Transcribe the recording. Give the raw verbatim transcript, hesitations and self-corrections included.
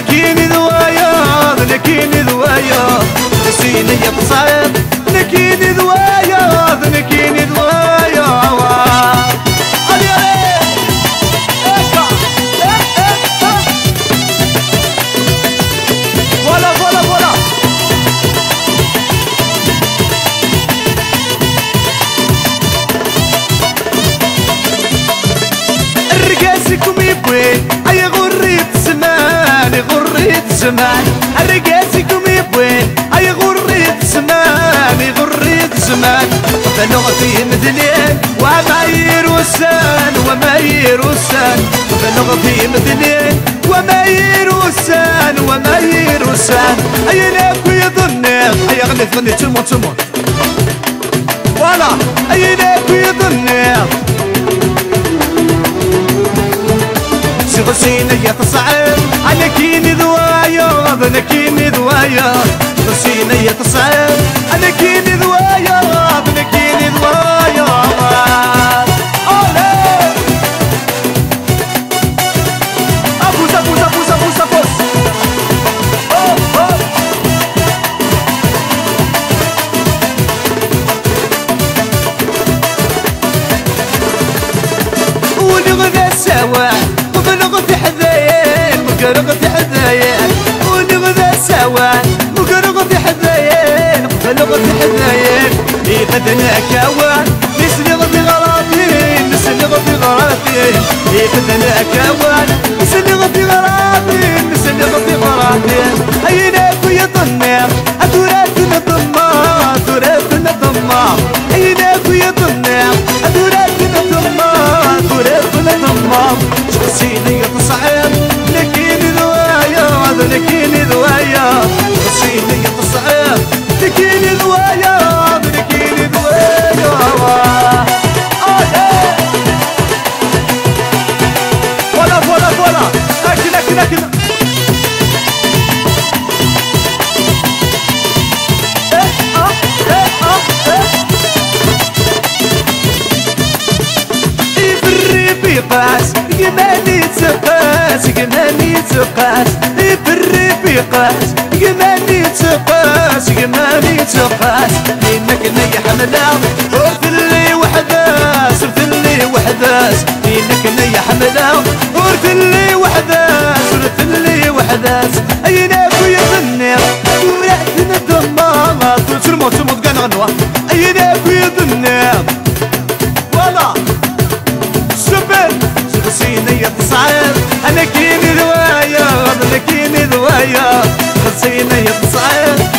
نكيني ذوايا نكيني ذوايا نسيني تصعب نكيني ذوايا نكيني ذوايا فوالا فوالا فوالا الرقاسكم يبوي اي غريت زمان غريت زمان الرقاسكم يبوي اي غريت زمان غريت زمان فلغتي مدلين وماير وسان وماير وسان فلغتي مدلين وماير وسان وماير وسان اي ناكو يظنك اي غني تغني تموت تموت فوالا اي ناكو يظنك غسيني يتصعب أنا كيني ذوايا أنا كيني ذوايا غسيني يتصعب أنا كيني ذوايا أنا كيني ذوايا أولي أبوس أبوس أبوس أبوس أبوس ونغذى سوا ونغذى حذايا ونغذى حذايا ونغذى سوا ونغذى حذايا ونغذى حذايا يفدنا كوان نسني غذي غراضين نسني غذي غراضين يفدنا كوان نسني غذي غراضين نسني غذي غراضين أيناك يضنى أدوراتنا ضمّا أدوراتنا ضمّا أيناك يضنى أدوراتنا ضمّا أدوراتنا ضمّا غسيني تصعب لكن ذوايا لكن ذوايا غسيني تصعب لكن ذوايا لكن ذوايا فوالا فوالا فوالا لكن لكن لكن يقاس يماني تقاس يماني تقاس يبري بيقاس يماني تقاس يماني تقاس لينك ني حملا ورث اللي وحداس ورث اللي وحداس لينك ني حملا ورث اللي وحداس ورث اللي وحداس ايناك يظني ورثنا الضمامة ترمو ترمو تقنا غنوة ايناك يظني فوالا غسيني تصعب أنا كيني ذوايا أنا كيني ذوايا غسيني تصعب